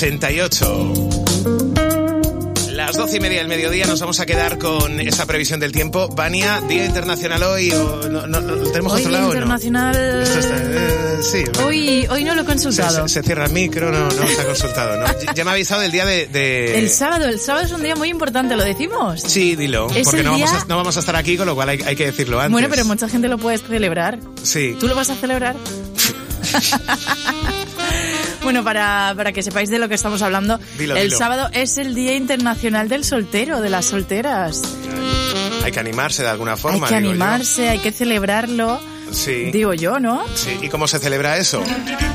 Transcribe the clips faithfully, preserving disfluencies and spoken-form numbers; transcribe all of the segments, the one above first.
ochenta y ocho. Las doce y media del mediodía nos vamos a quedar con esa previsión del tiempo. Vania, Día Internacional hoy, o no, no, no, ¿tenemos hoy controlado Día Internacional... o no? Esto está, eh, sí. Hoy, hoy no lo he consultado. Se, se, se cierra el micro, no, no está consultado, ¿no? Ya me ha avisado del día de, de... El sábado, el sábado es un día muy importante, ¿lo decimos? Sí, dilo, es porque no, día... vamos a, no vamos a estar aquí, con lo cual hay, hay que decirlo antes. Bueno, pero mucha gente lo puede celebrar. Sí. ¿Tú lo vas a celebrar? Bueno, para, para que sepáis de lo que estamos hablando, dilo, el dilo. sábado es el Día Internacional del Soltero, de las solteras. Hay que animarse de alguna forma. Hay que digo animarse, yo. hay que celebrarlo. Sí. Digo yo, ¿no? Sí. ¿Y cómo se celebra eso?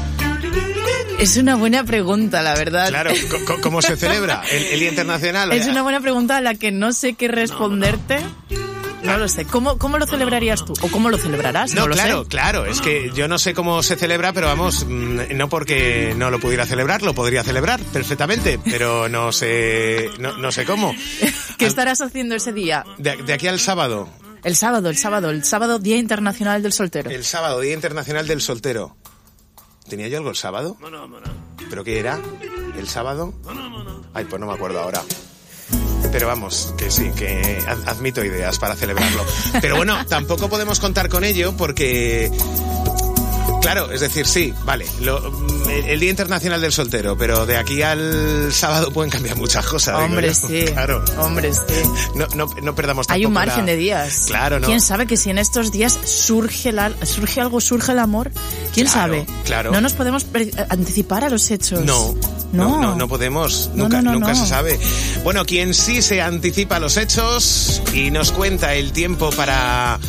Es una buena pregunta, la verdad. Claro, ¿cómo, cómo se celebra el, el Día Internacional? Es una buena pregunta a la que no sé qué responderte. No lo sé. ¿Cómo, cómo lo celebrarías tú? ¿O cómo lo celebrarás? No, no lo claro, sé. claro. Es que yo no sé cómo se celebra, pero vamos, no porque no lo pudiera celebrar, lo podría celebrar perfectamente, pero no sé, no, no sé cómo. ¿Qué estarás haciendo ese día? De, de aquí al sábado. El sábado, el sábado, el sábado Día Internacional del Soltero. El sábado, Día Internacional del Soltero. ¿Tenía yo algo el sábado? No, no, no. ¿Pero qué era? ¿El sábado? No, no, no. Ay, pues no me acuerdo ahora. Pero vamos, que sí, que admito ideas para celebrarlo. Pero bueno, tampoco podemos contar con ello porque... Claro, es decir, sí, vale, lo, el, el Día Internacional del Soltero, pero de aquí al sábado pueden cambiar muchas cosas. Hombre, digo yo. sí. Claro. Hombre, sí. No, no, no perdamos tampoco Hay un margen la... de días. Claro, ¿no? ¿Quién sabe que si en estos días surge, la, surge algo, surge el amor? ¿Quién claro, sabe? Claro. No nos podemos pre- anticipar a los hechos. No. No, no, no, no podemos. No, nunca no, no, nunca no. se sabe. Bueno, quien sí se anticipa a los hechos y nos cuenta el tiempo para...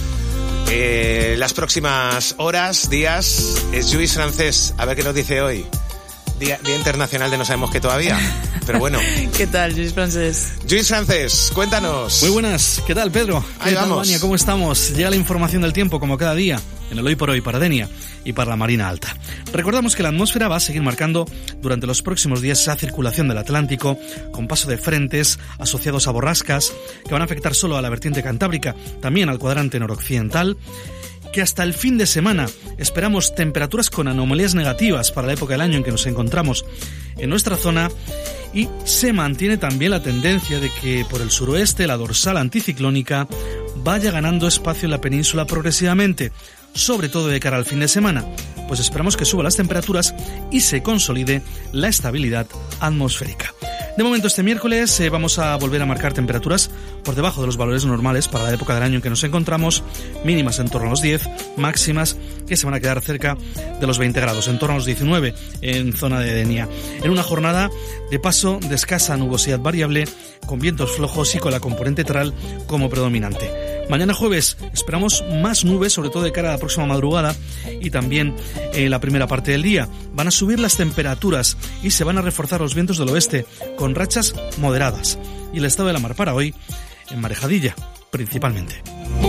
Eh, las próximas horas, días, es Lluís Francés. A ver qué nos dice hoy. Día, Día Internacional de no sabemos qué todavía. Pero bueno. ¿Qué tal, Lluís Francés? Lluís Francés, cuéntanos. Muy buenas. ¿Qué tal, Pedro? ¿Qué Ahí tal, vamos. Vania? ¿Cómo estamos? Llega la información del tiempo como cada día en el Hoy por Hoy para Denia y para la Marina Alta. Recordamos que la atmósfera va a seguir marcando durante los próximos días esa circulación del Atlántico con paso de frentes asociados a borrascas que van a afectar solo a la vertiente cantábrica, también al cuadrante noroccidental, que hasta el fin de semana esperamos temperaturas con anomalías negativas para la época del año en que nos encontramos en nuestra zona, y se mantiene también la tendencia de que por el suroeste la dorsal anticiclónica vaya ganando espacio en la península progresivamente, sobre todo de cara al fin de semana, pues esperamos que suban las temperaturas y se consolide la estabilidad atmosférica. De momento este miércoles eh, vamos a volver a marcar temperaturas por debajo de los valores normales para la época del año en que nos encontramos, mínimas en torno a los diez, máximas que se van a quedar cerca de los veinte grados, en torno a los diecinueve en zona de Denia. En una jornada de paso de escasa nubosidad variable, con vientos flojos y con la componente tral como predominante. Mañana jueves esperamos más nubes, sobre todo de cara a la próxima madrugada y también eh, la primera parte del día. Van a subir las temperaturas y se van a reforzar los vientos del oeste con rachas moderadas. Y el estado de la mar para hoy en marejadilla, principalmente.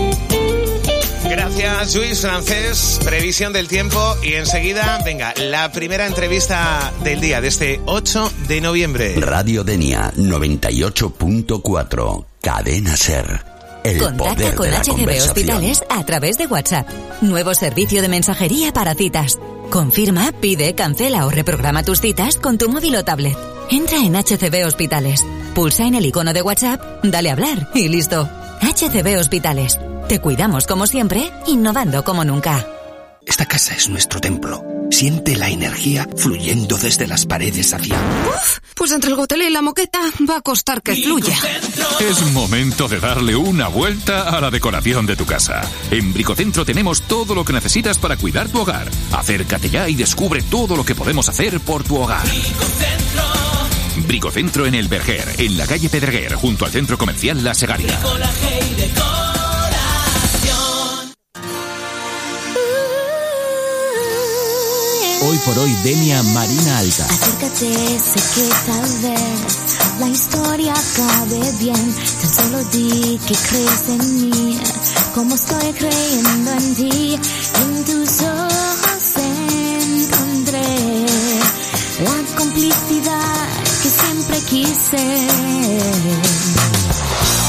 Gracias, Lluís Francés. Previsión del tiempo y enseguida, venga, la primera entrevista del día de este ocho de noviembre. Radio Denia noventa y ocho punto cuatro, Cadena Ser. El Contacta poder con de la H G V conversación. Hospitales a través de WhatsApp. Nuevo servicio de mensajería para citas. Confirma, pide, cancela o reprograma tus citas con tu móvil o tablet. Entra en H C V Hospitales. Pulsa en el icono de WhatsApp, dale a hablar y listo. H C V Hospitales. Te cuidamos como siempre, innovando como nunca. Esta casa es nuestro templo. Siente la energía fluyendo desde las paredes hacia... Uf, pues entre el gotelé y la moqueta va a costar que fluya. Es momento de darle una vuelta a la decoración de tu casa. En Bricocentro tenemos todo lo que necesitas para cuidar tu hogar. Acércate ya y descubre todo lo que podemos hacer por tu hogar. Bricocentro. Bricocentro en el Berguer, en la calle Pedreguer, junto al centro comercial La Segaria. Hoy por hoy, Denia Marina Alta. Acércate, sé que tal vez la historia acabe bien. Tan solo di que crees en mí, como estoy creyendo en ti. En tus ojos encontré la complicidad que siempre quise.